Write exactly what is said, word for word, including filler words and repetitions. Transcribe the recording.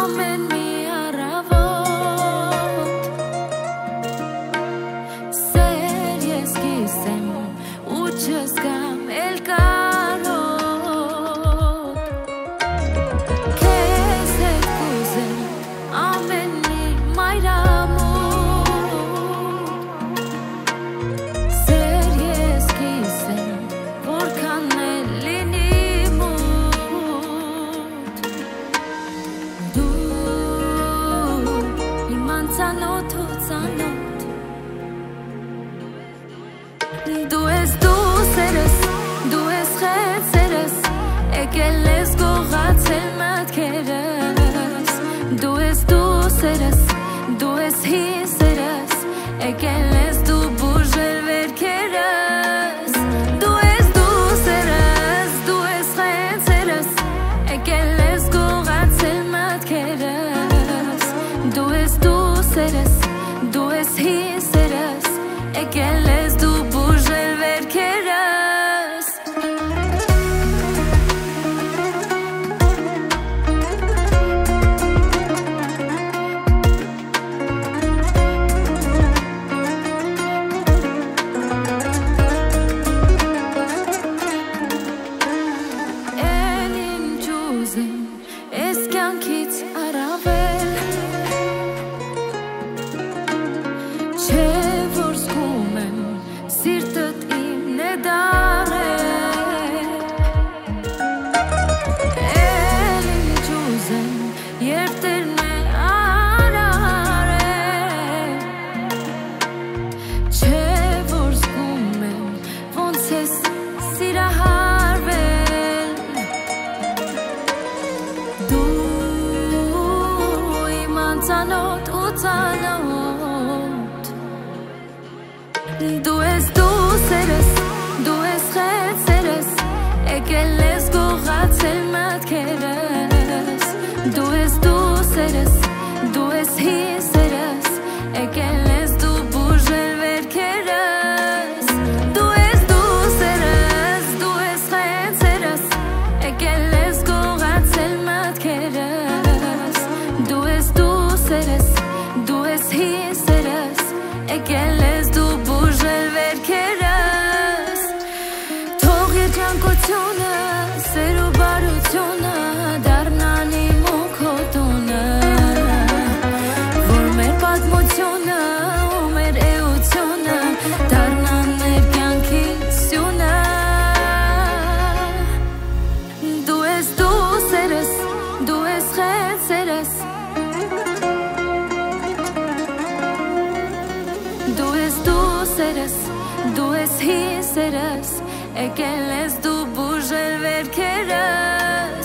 ամեն մի առավոտ Սեր ես կիսեմ ու չզգամ էլ կարոտ Քեզ հետ կուզեմ ամեն մի մայրամուտ Սեր ես կիսեմ որքան էլ լինի մութ Դու իմ անծանոթ ու ծանոթ Դու ես դու սերս, դու ես խեցերս Եկել ես գողացել մտքերս Դու ես դու սերս, դու ես հիսերս Եկել ես դու բուժել վերքերս Դու ես դու սերս, դու ես խեցերս Եկել ես գողացել մտքերս Դու ես դու սերս, դու ես հիսերս Եկել ես դու բուժել վերքերս Էլ ինչ ուզեմ, ես կյանքից առավել Չէ որ զգում եմ, սիրտդ իմն է դարել Էլ ինչ ուզեմ, երբ տերն է արարել Չէ որ զգում եմ, ոնց ես սիրահարվել Դու իմ անծանոթ ու ծանոթ Դու ես դու սերս, դու ես խեցերս Եկել ես գողացել մտքերս Դու ես դու սերս, դու ես հիսերս Եկել ես դու բուժել վերքերս Դու ես դու սերս, դու ես խեցերս Եկել ես գողացել մտքերս Դու ես դու սերս, դու ես հիսերս Եկել ես դու բուժել վերքերս Թող երջանկությունը, սեր ու բարությունը Դառնան իմ ու քո տունը Որ մեր պատմությունը ու մեր էությունը Դառնան մեր կյանքի սյունը Դու ես դու սերս, դու ես խեցերս Դու ես դու սերս, դու ես հիսերս Եկել ես դու բուժել վերքերս